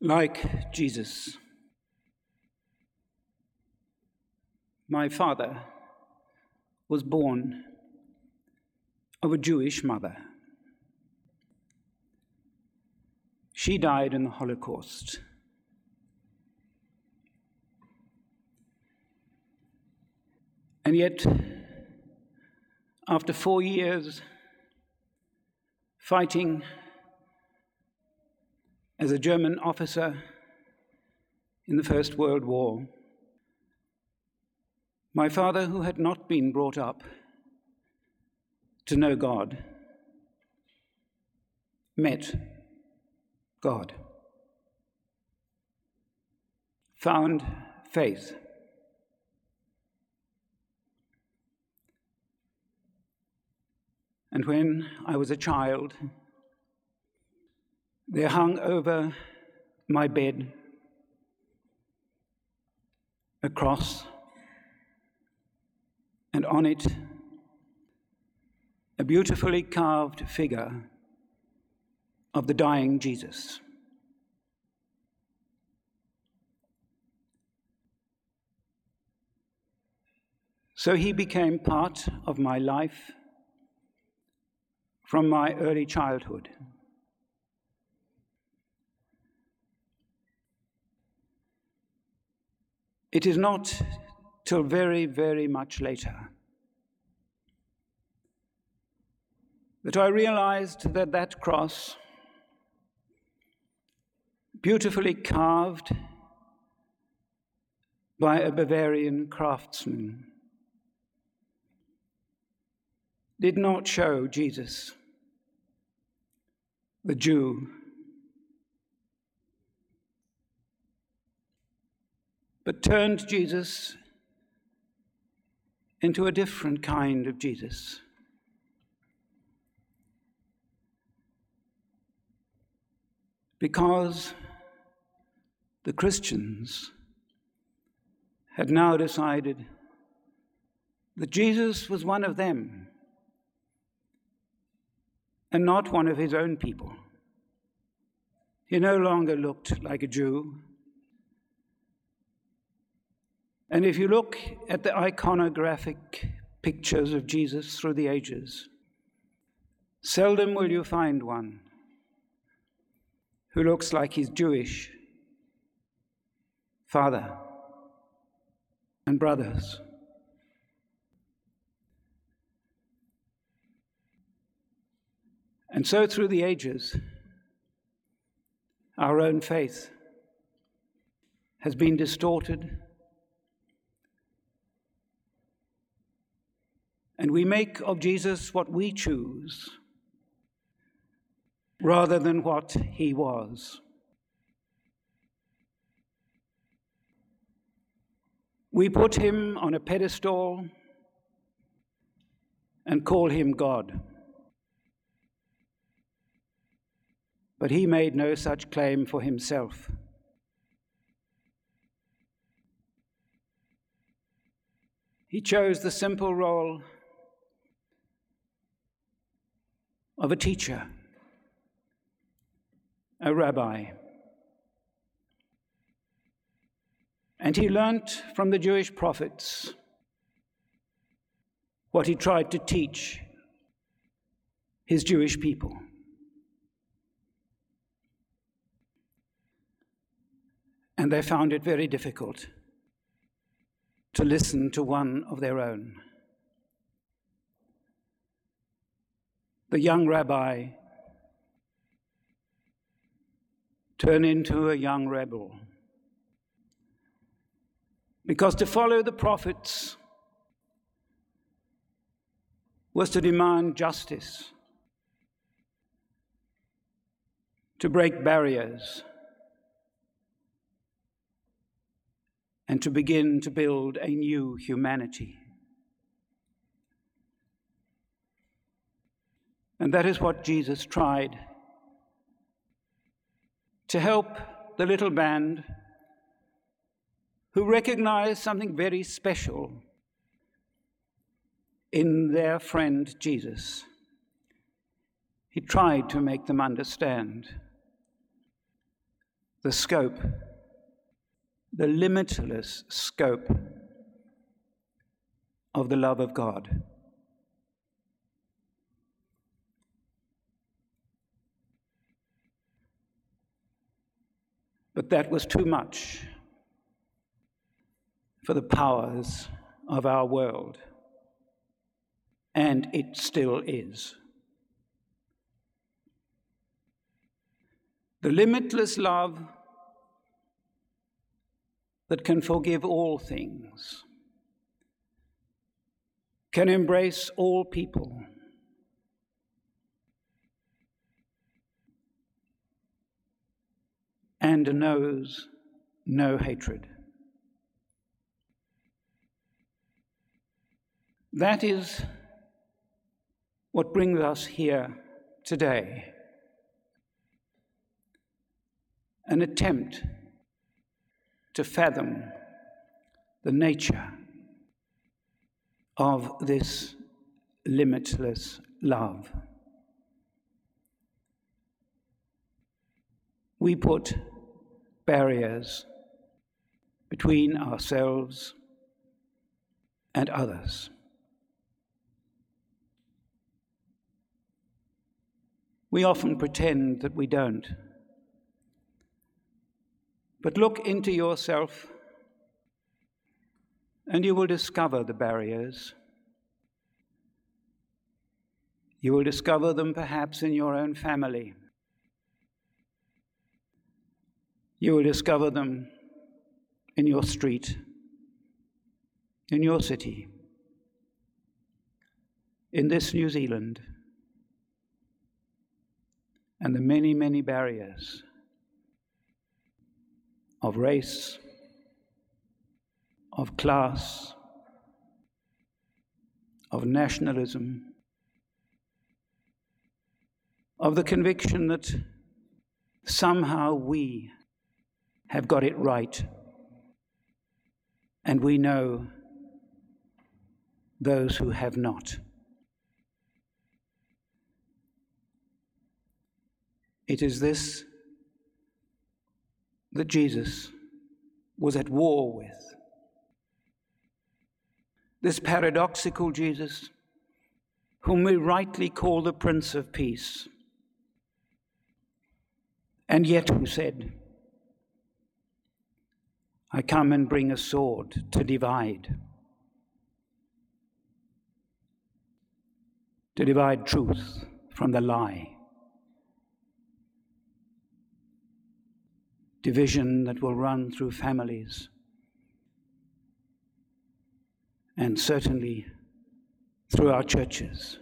Like Jesus, my father was born of a Jewish mother. She died in the Holocaust. And yet, after 4 years fighting as a German officer in the First World War, my father, who had not been brought up to know God, met God, found faith. And when I was a child, there hung over my bed a cross, and on it a beautifully carved figure of the dying Jesus. So he became part of my life from my early childhood. It is not till very, very much later that I realized that that cross, beautifully carved by a Bavarian craftsman, did not show Jesus, the Jew, but turned Jesus into a different kind of Jesus. Because the Christians had now decided that Jesus was one of them and not one of his own people. He no longer looked like a Jew. And if you look at the iconographic pictures of Jesus through the ages, seldom will you find one who looks like his Jewish father and brothers. And so through the ages, our own faith has been distorted, and we make of Jesus what we choose rather than what he was. We put him on a pedestal and call him God. But he made no such claim for himself. He chose the simple role of a teacher, a rabbi. And he learnt from the Jewish prophets what he tried to teach his Jewish people. And they found it very difficult to listen to one of their own. The young rabbi turned into a young rebel, because to follow the prophets was to demand justice, to break barriers, and to begin to build a new humanity. And that is what Jesus tried to help the little band who recognized something very special in their friend Jesus. He tried to make them understand the scope, the limitless scope of the love of God. But that was too much for the powers of our world, and it still is. The limitless love that can forgive all things, can embrace all people, and knows no hatred. That is what brings us here today. An attempt to fathom the nature of this limitless love. We put barriers between ourselves and others. We often pretend that we don't. But look into yourself, and you will discover the barriers. You will discover them perhaps in your own family. You will discover them in your street, in your city, in this New Zealand, and the many, many barriers of race, of class, of nationalism, of the conviction that somehow we have got it right, and we know those who have not. It is this that Jesus was at war with. This paradoxical Jesus, whom we rightly call the Prince of Peace, and yet who said, I come and bring a sword to divide truth from the lie. Division that will run through families, and certainly through our churches,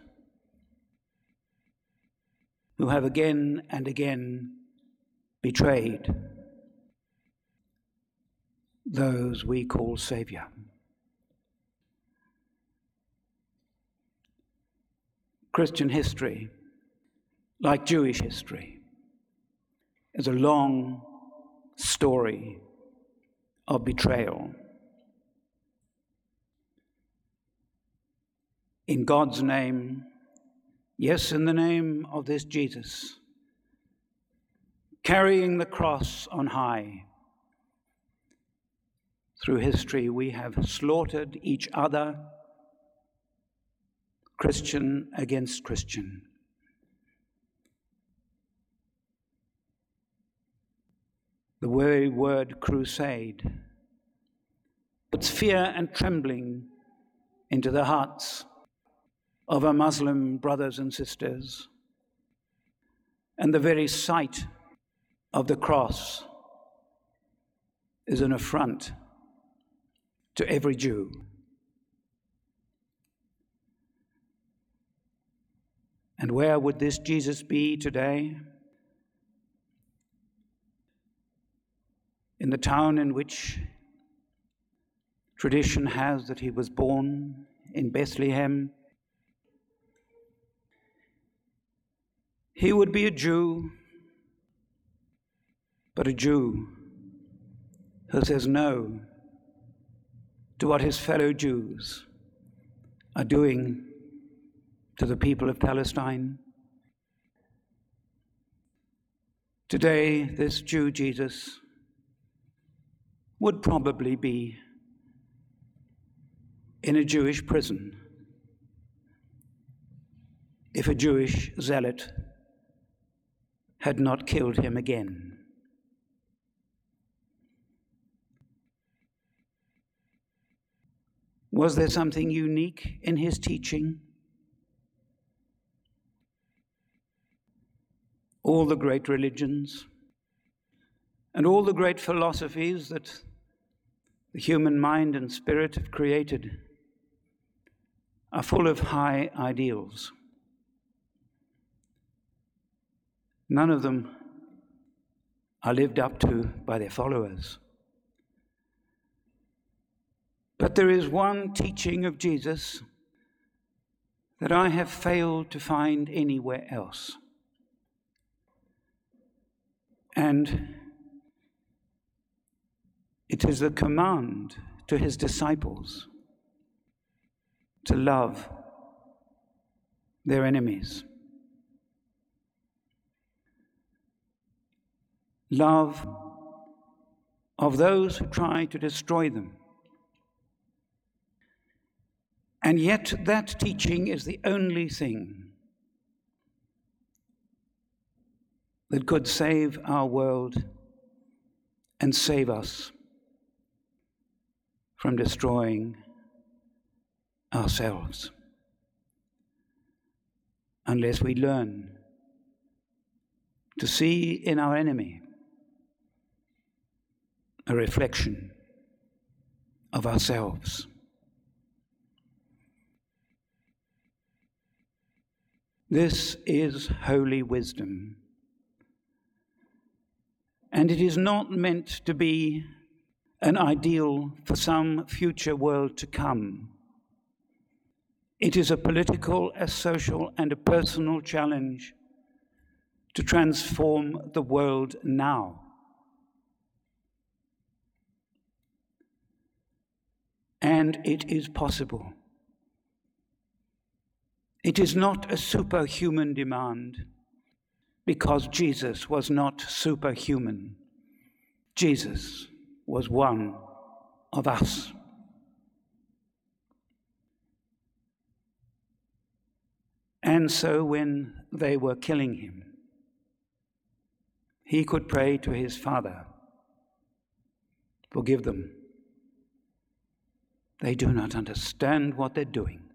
who have again and again betrayed those we call Savior. Christian history, like Jewish history, is a long story of betrayal. In God's name, yes, in the name of this Jesus, carrying the cross on high, through history we have slaughtered each other, Christian against Christian. The very word crusade puts fear and trembling into the hearts of our Muslim brothers and sisters. And the very sight of the cross is an affront to every Jew. And where would this Jesus be today? In the town in which tradition has that he was born, in Bethlehem. He would be a Jew, but a Jew who says no to what his fellow Jews are doing to the people of Palestine. Today, this Jew Jesus would probably be in a Jewish prison if a Jewish zealot had not killed him again. Was there something unique in his teaching? All the great religions and all the great philosophies that the human mind and spirit have created are full of high ideals. None of them are lived up to by their followers. But there is one teaching of Jesus that I have failed to find anywhere else. And it is the command to his disciples to love their enemies. Love of those who try to destroy them. And yet that teaching is the only thing that could save our world and save us from destroying ourselves, unless we learn to see in our enemy a reflection of ourselves. This is holy wisdom, and it is not meant to be an ideal for some future world to come. It is a political, a social, and a personal challenge to transform the world now. And it is possible. It is not a superhuman demand, because Jesus was not superhuman. Jesus was one of us. And so when they were killing him, he could pray to his Father, "Forgive them. They do not understand what they're doing."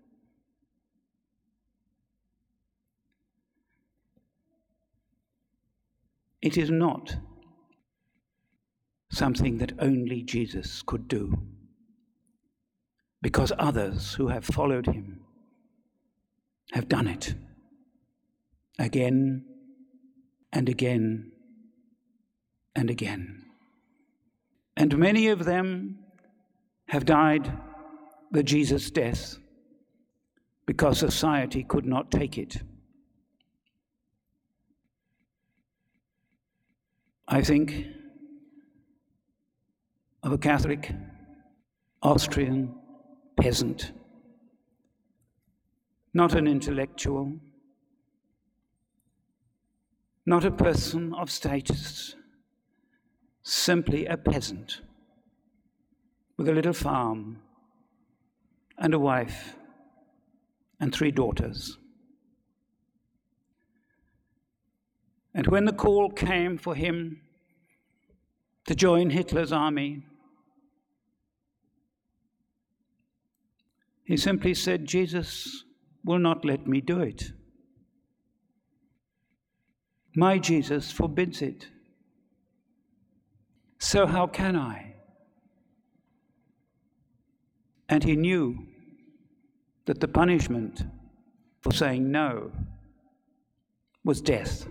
It is not something that only Jesus could do, because others who have followed him have done it again and again and again. And many of them have died the Jesus death because society could not take it. I think of a Catholic Austrian peasant, not an intellectual, not a person of status, simply a peasant with a little farm and a wife and 3 daughters. And when the call came for him to join Hitler's army, he simply said, "Jesus will not let me do it. My Jesus forbids it. So how can I?" And he knew that the punishment for saying no was death.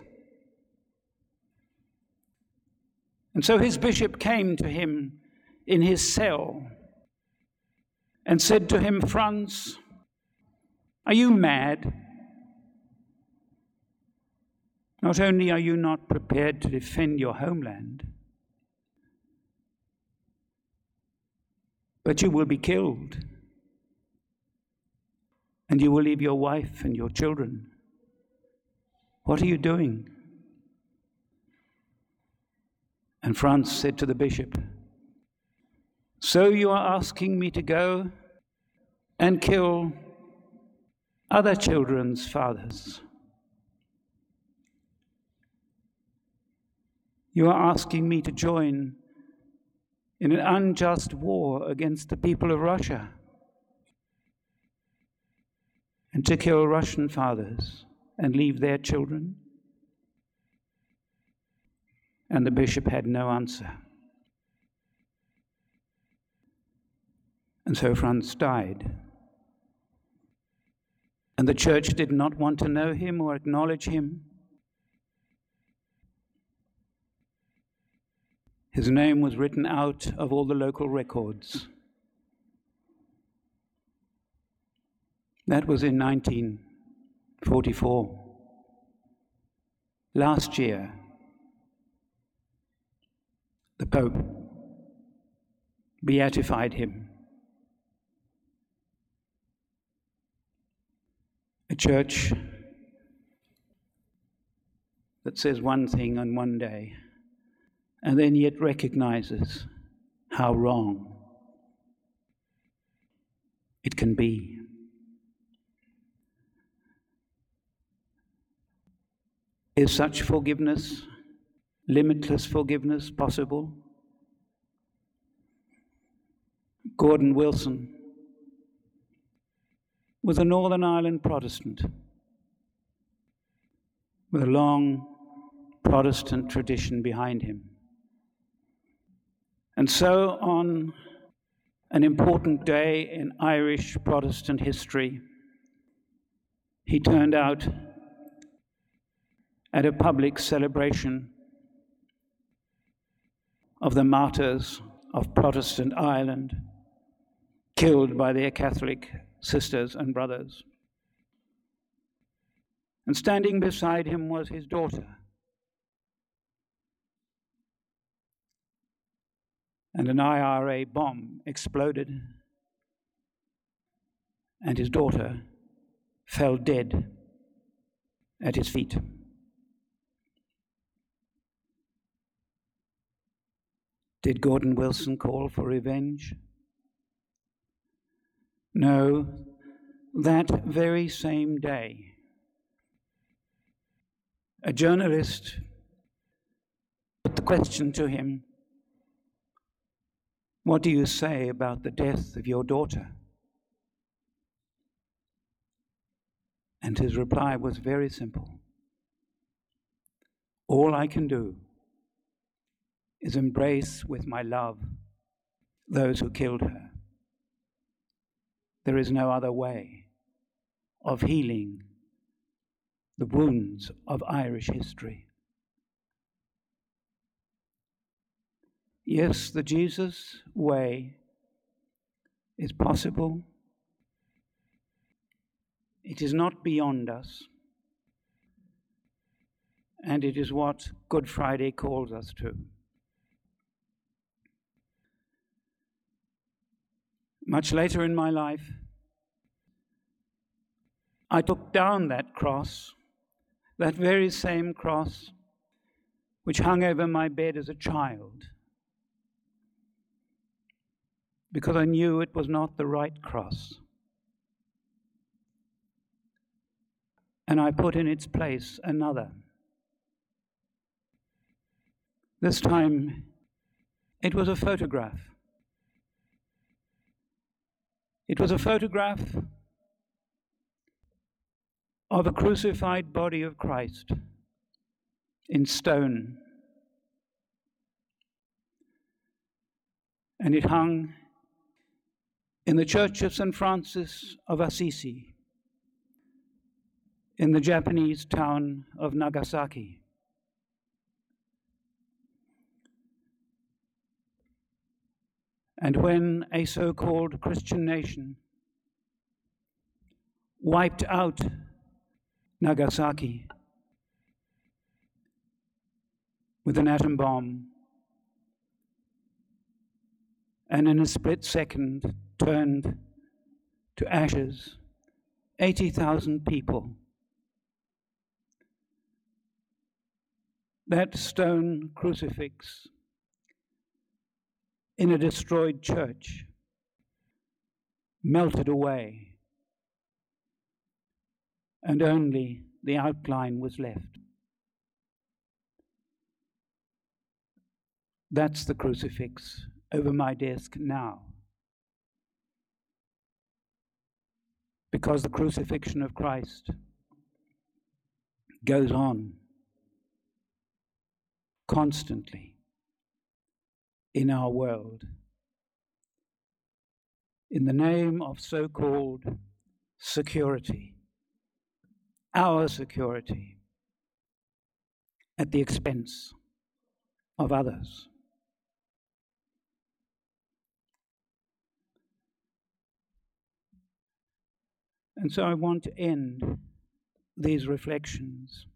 And so his bishop came to him in his cell and said to him, "Franz, are you mad? Not only are you not prepared to defend your homeland, but you will be killed, and you will leave your wife and your children. What are you doing?" And Franz said to the bishop, So you are asking me to go and kill other children's fathers. You are asking me to join in an unjust war against the people of Russia and to kill Russian fathers and leave their children? And the bishop had no answer. And so Franz died. And the church did not want to know him or acknowledge him. His name was written out of all the local records. That was in 1944. Last year, the Pope beatified him. A church that says one thing on one day and then yet recognizes how wrong it can be. Is such forgiveness, limitless forgiveness, possible? Gordon Wilson was a Northern Ireland Protestant with a long Protestant tradition behind him. And so on an important day in Irish Protestant history, he turned out at a public celebration of the martyrs of Protestant Ireland, killed by their Catholic sisters and brothers. And standing beside him was his daughter. And an IRA bomb exploded, and his daughter fell dead at his feet. Did Gordon Wilson call for revenge? No, that very same day, a journalist put the question to him, "What do you say about the death of your daughter?" And his reply was very simple. "All I can do is embrace with my love those who killed her. There is no other way of healing the wounds of Irish history." Yes, the Jesus way is possible. It is not beyond us. And it is what Good Friday calls us to. Much later in my life, I took down that cross, that very same cross which hung over my bed as a child, because I knew it was not the right cross. And I put in its place another. This time, it was a photograph. It was a photograph of a crucified body of Christ in stone. And it hung in the Church of St. Francis of Assisi, in the Japanese town of Nagasaki. And when a so-called Christian nation wiped out Nagasaki with an atom bomb, and in a split second turned to ashes 80,000 people, that stone crucifix in a destroyed church, melted away, and only the outline was left. That's the crucifix over my desk now. Because the crucifixion of Christ goes on constantly in our world in the name of so-called security, our security, at the expense of others. And so I want to end these reflections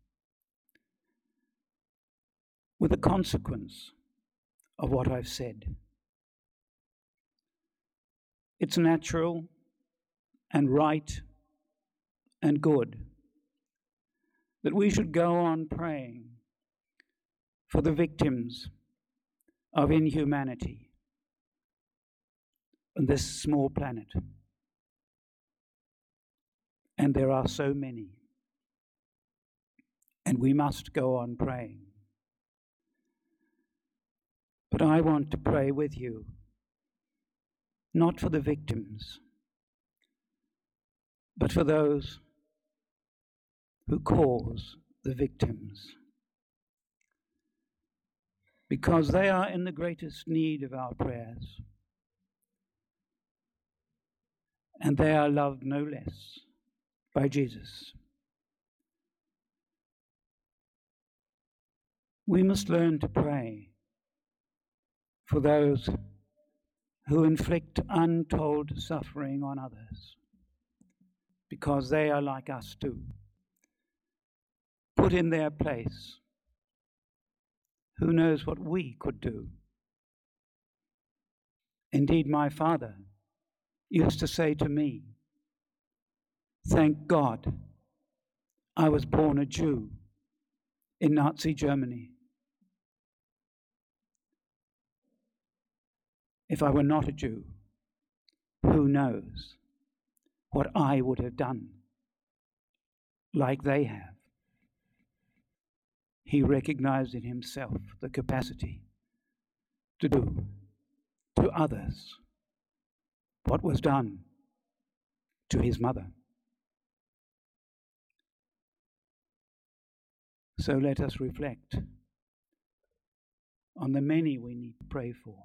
with a consequence of what I've said. It's natural and right and good that we should go on praying for the victims of inhumanity on this small planet. And there are so many. And we must go on praying. But I want to pray with you, not for the victims, but for those who cause the victims, because they are in the greatest need of our prayers, and they are loved no less by Jesus. We must learn to pray for those who inflict untold suffering on others, because they are like us too, put in their place. Who knows what we could do? Indeed, my father used to say to me, "Thank God I was born a Jew in Nazi Germany. If I were not a Jew, who knows what I would have done like they have." He recognized in himself the capacity to do to others what was done to his mother. So let us reflect on the many we need to pray for.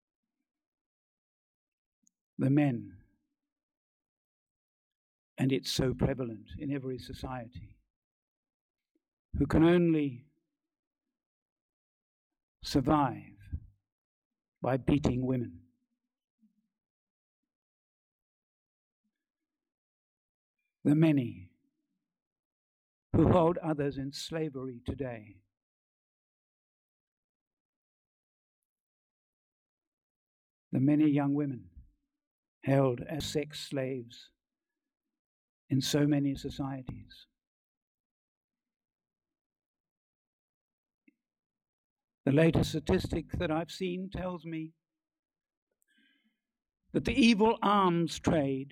The men, and it's so prevalent in every society, who can only survive by beating women. The many who hold others in slavery today. The many young women held as sex slaves in so many societies. The latest statistic that I've seen tells me that the evil arms trade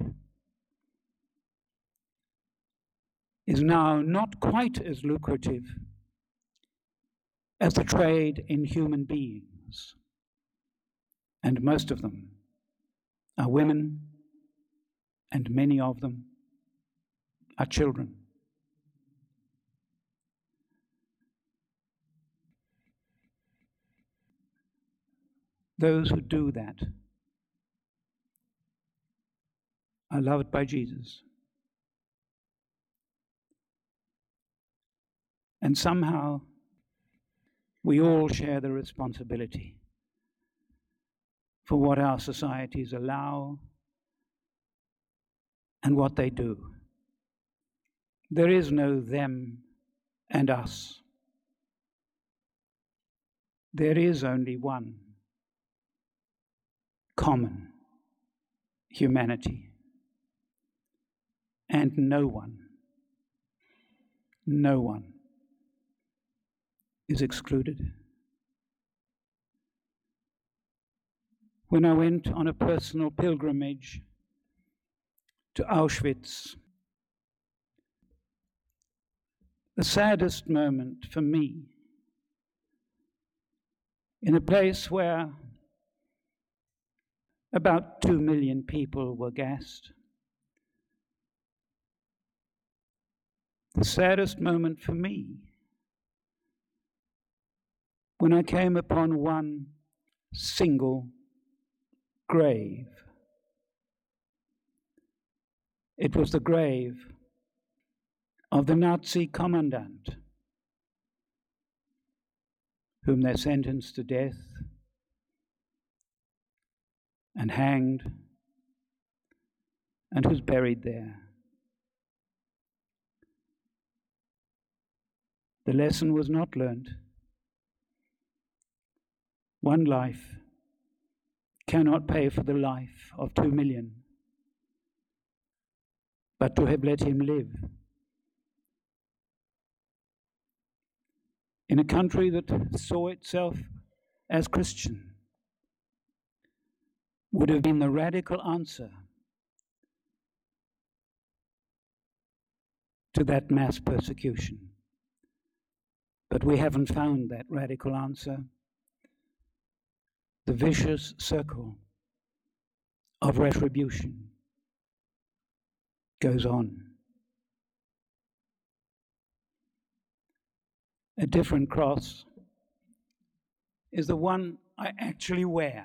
is now not quite as lucrative as the trade in human beings. And most of them are women, and many of them are children. Those who do that are loved by Jesus. And somehow we all share the responsibility for what our societies allow and what they do. There is no them and us. There is only one common humanity, and no one is excluded. when I went on a personal pilgrimage to Auschwitz. The saddest moment for me, in a place where about 2 million people were gassed, the saddest moment for me, when I came upon one single grave. It was the grave of the Nazi commandant, whom they sentenced to death and hanged, and who's buried there. The lesson was not learnt. One life cannot pay for the life of 2 million, but to have let him live in a country that saw itself as Christian would have been the radical answer to that mass persecution. But we haven't found that radical answer. The vicious circle of retribution goes on. A different cross is the one I actually wear.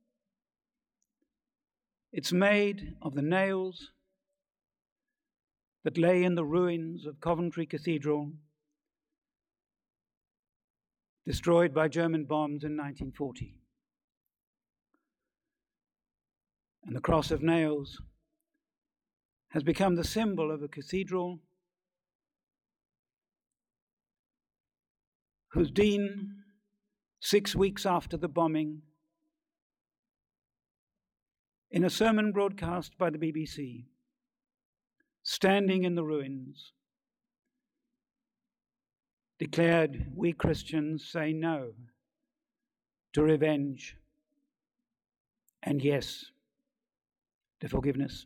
It's made of the nails that lay in the ruins of Coventry Cathedral, destroyed by German bombs in 1940. And the cross of nails has become the symbol of a cathedral whose dean, 6 weeks after the bombing, in a sermon broadcast by the BBC, standing in the ruins, declared, "We Christians say no to revenge and yes to forgiveness."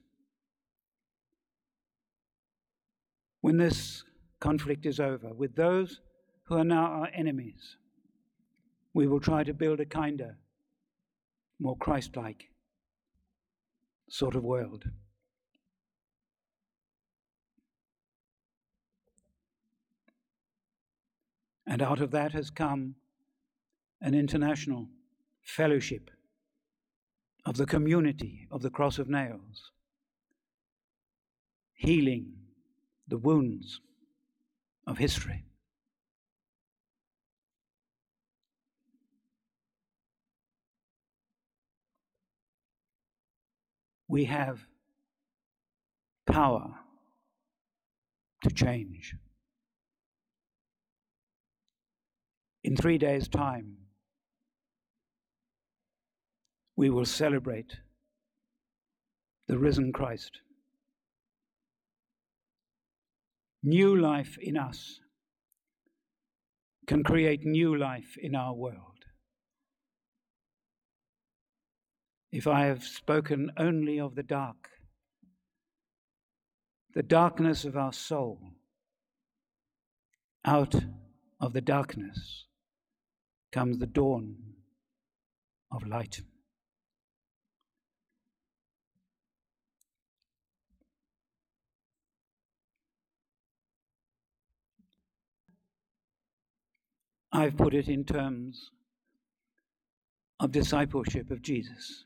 When this conflict is over, with those who are now our enemies, we will try to build a kinder, more Christ-like sort of world. And out of that has come an international fellowship of the community of the Cross of Nails, healing the wounds of history. We have power to change. In 3 days' time, we will celebrate the risen Christ. New life in us can create new life in our world. If I have spoken only of the darkness of our soul, out of the darkness comes the dawn of light. I've put it in terms of discipleship of Jesus.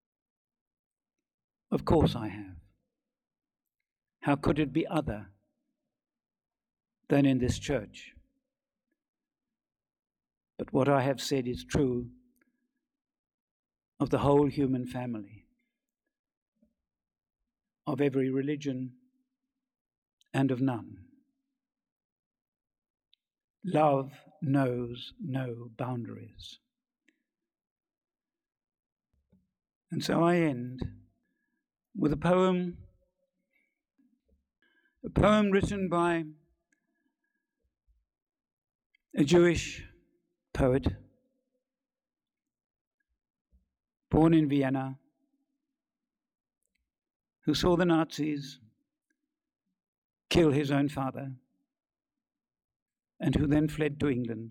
Of course I have. How could it be other than in this church? But what I have said is true of the whole human family, of every religion and of none. Love knows no boundaries. And so I end with a poem written by a Jewish poet, born in Vienna, who saw the Nazis kill his own father, and who then fled to England.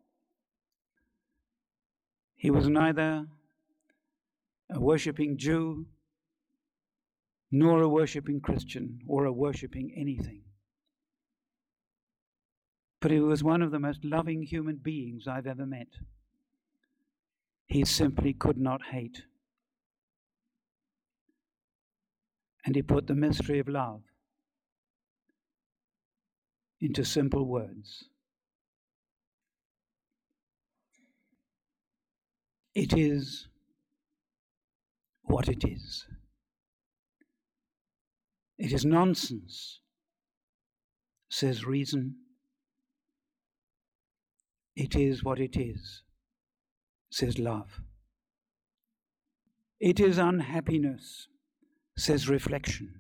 He was neither a worshipping Jew, nor a worshipping Christian, or a worshipping anything. But he was one of the most loving human beings I've ever met. He simply could not hate. And he put the mystery of love into simple words. It is what it is. It is nonsense, says reason. It is what it is, says love. It is unhappiness, says reflection.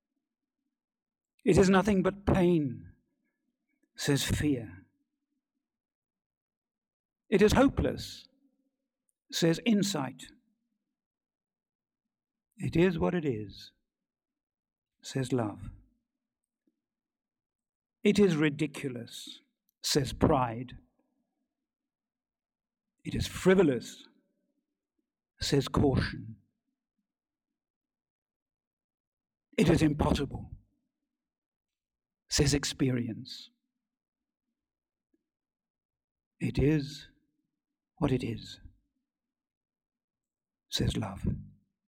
It is nothing but pain, says fear. It is hopeless, says insight. It is what it is, says love. It is ridiculous, says pride. It is frivolous, says caution. It is impossible, says experience. It is what it is, says love.